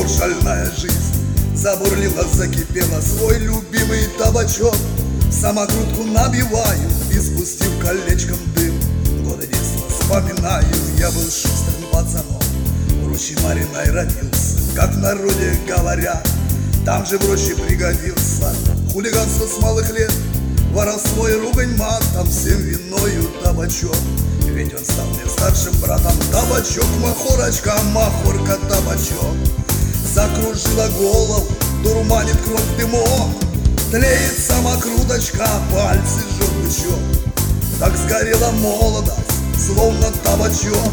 вдруг шальная жизнь забурлила, закипела, свой любимый табачок самокрутку набиваю и, спустив колечком дым, годы детства вспоминаю. Я был шустрым пацаном, в роще Мариной родился, как в народе говорят, там же в роще пригодился. Хулиганство с малых лет, воровство и ругань матом, всем виною табачок, ведь он стал мне старшим братом. Табачок, махорочка, махорка, табачок закружила голову, дурманит кровь дымок. Тлеет самокруточка, пальцы жжет бычок, так сгорела молодость, словно табачок.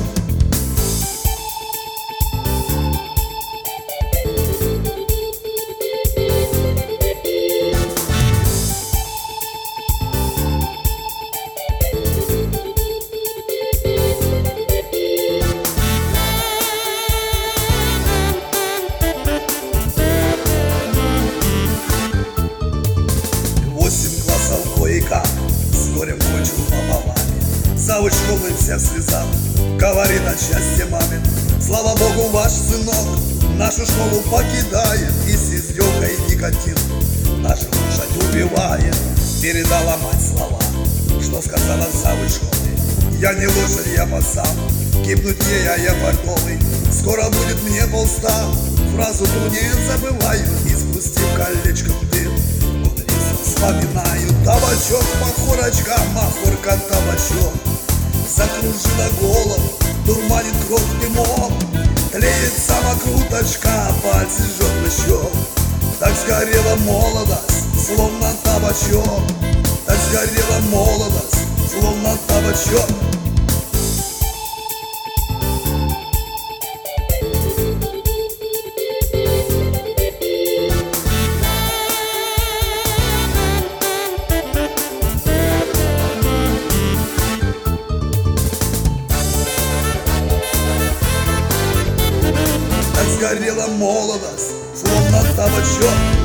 С горем кончил пополами, завуч школы вся в слезах, говорит от счастья маме: слава богу, ваш сынок нашу школу покидает и с издевкой никотин нашу лошадь убивает. Передала мать слова, что сказала завуч школы: я не лошадь, я пацан, гибнуть ей, а я портовый, скоро будет мне полста. Фразу ту не забываю и, спустив колечком дым, вспоминаю. Табачок, махорочка, махорка, табачок закружила голову, дурманит кровь дымок. Тлеет самокруточка, пальцы жжет бычок, так сгорела молодость, словно табачок, так сгорела молодость, словно табачок. Сгорела молодость, словно табачок.